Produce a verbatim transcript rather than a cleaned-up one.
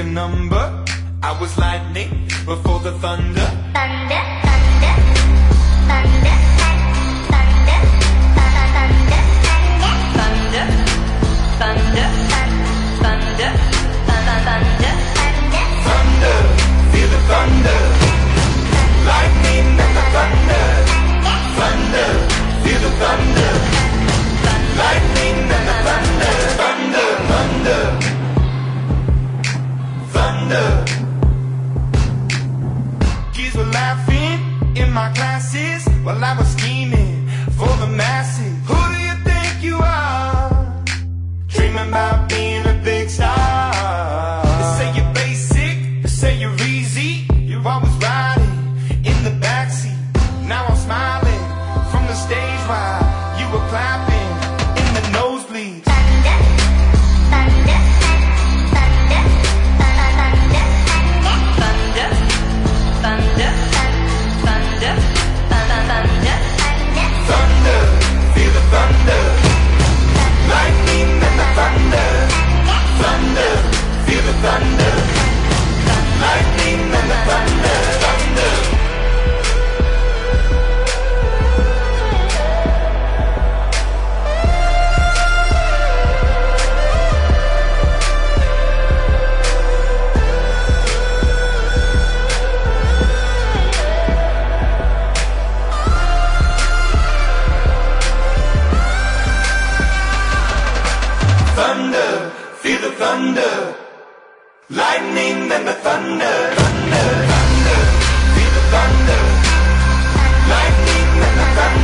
a number. I was lightning before the thunder. Thunder, thunder, thunder, thunder, thunder, thunder, thunder, thunder, thunder, thunder, feel the thunder. Lightning and the thunder. Thunder, feel the thunder. Lightning and the thunder. Thunder, thunder, thunder. Kids were laughing in my classes while I was scheming for the masses. Who do you think you are? Dreaming about being a big star. They say you're basic, they say you're easy. You're always riding in the backseat. Now I'm smiling from the stage while you were clapping in the nosebleeds. thunder, thunder, thunder, thunder, thunder, thunder, thunder, thunder, Thunder, feel the thunder. Lightning and the thunder. Thunder, feel the thunder. Lightning and the thunder. Thunder. Thunder, feel the thunder. Lightning and the thunder. Thunder, thunder, feel the thunder. Lightning and the thunder.